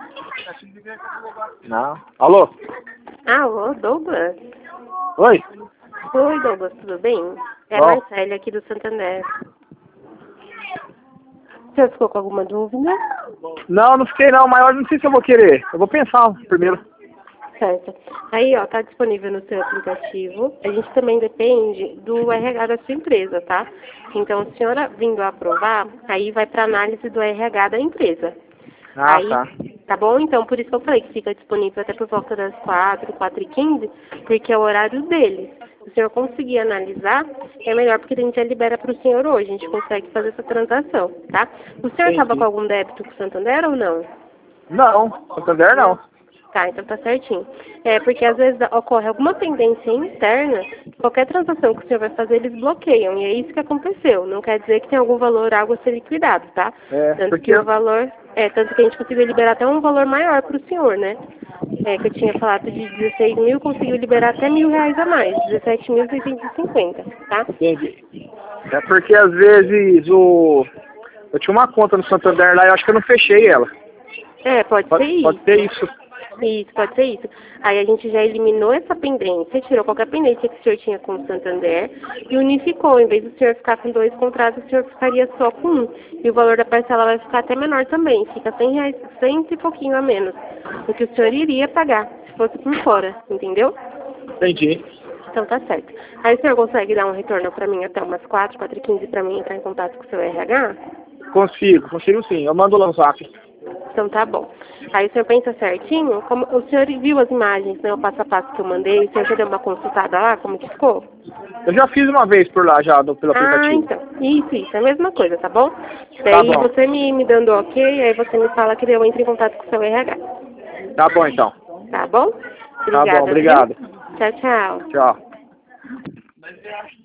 Não. Alô? Alô, Douglas? Oi? Oi, Douglas, tudo bem? É a Bom. Marcele aqui do Santander. Você ficou com alguma dúvida? Não fiquei não, mas eu não sei se eu vou querer. Eu vou pensar primeiro. Certo. Aí, ó, tá disponível no seu aplicativo. A gente também depende do RH da sua empresa, tá? Então, a senhora vindo a aprovar, aí vai para análise do RH da empresa. Ah, Aí, tá. tá bom? Então, por isso que eu falei que fica disponível até por volta das 4h15, porque é o horário deles. Se o senhor conseguir analisar, é melhor, porque a gente já libera para o senhor hoje. A gente consegue fazer essa transação, tá? O senhor estava com Entendi. algum débito com o Santander ou não? Não, Santander não. Tá, então tá certinho. É, porque às vezes ocorre alguma pendência interna, qualquer transação que o senhor vai fazer, eles bloqueiam. E é isso que aconteceu. Não quer dizer que tem algum valor, algo a ser liquidado, tá? É, Tanto porque... que o valor, tanto que a gente conseguiu liberar até um valor maior para o senhor, né? Que eu tinha falado de 16 mil, conseguiu liberar até R$ 1.000 a mais, 17.650, tá? Entendi. É porque às vezes eu tinha uma conta no Santander lá e eu acho que eu não fechei ela. Pode ser Pode isso. ser isso. Isso, pode ser isso. Aí a gente já eliminou essa pendência, tirou qualquer pendência que o senhor tinha com o Santander e unificou. Em vez do senhor ficar com 2 contratos, o senhor ficaria só com um. E o valor da parcela vai ficar até menor também. Fica R$ 100, 100 e pouquinho a menos do que o senhor iria pagar se fosse por fora, entendeu? Entendi. Então tá certo. Aí o senhor consegue dar um retorno para mim até umas 4h15 para mim entrar em contato com o seu RH? Consigo sim. Eu mando lá no zap. Então tá bom. Aí o senhor pensa certinho, como o senhor viu as imagens, né, o passo a passo que eu mandei, o senhor já deu uma consultada lá, como que ficou? Eu já fiz uma vez por lá já, pelo Ah, aplicativo. então. Isso, é a mesma coisa, tá bom? Tá Daí bom. você me dando ok, aí você me fala que eu entro em contato com o seu RH. Tá bom então. Tá bom? Tá bom, Obrigada, viu? obrigado. Tchau, tchau. Tchau.